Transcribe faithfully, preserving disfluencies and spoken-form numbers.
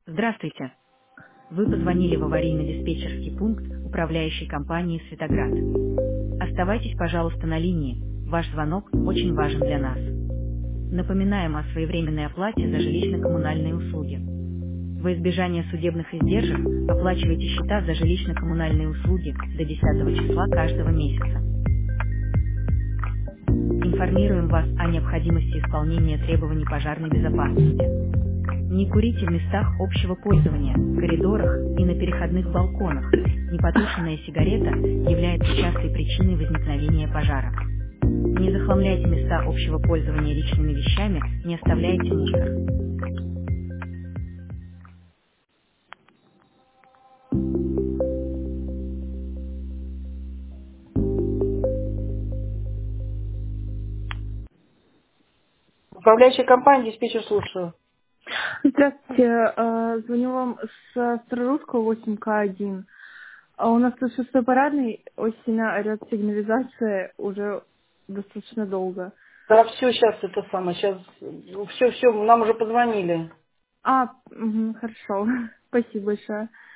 Здравствуйте. Вы позвонили в аварийно-диспетчерский пункт управляющей компании «Светоград». Оставайтесь, пожалуйста, на линии. Ваш звонок очень важен для нас. Напоминаем о своевременной оплате за жилищно-коммунальные услуги. Во избежание судебных издержек оплачивайте счета за жилищно-коммунальные услуги до десятого числа каждого месяца. Информируем вас о необходимости исполнения требований пожарной безопасности. Не курите в местах общего пользования, коридорах и на переходных балконах. Непотушенная сигарета является частой причиной возникновения пожара. Не захламляйте места общего пользования личными вещами, не оставляйте мусор. Управляющая компания, диспетчер, слушаю. Здравствуйте, э, звоню вам с Старорусского восемь К один. А у нас тут шестой парадный, очень сильно орет сигнализация уже достаточно долго. Да, все, сейчас это самое, сейчас, все, все, нам уже позвонили. А, мгм, хорошо, спасибо большое.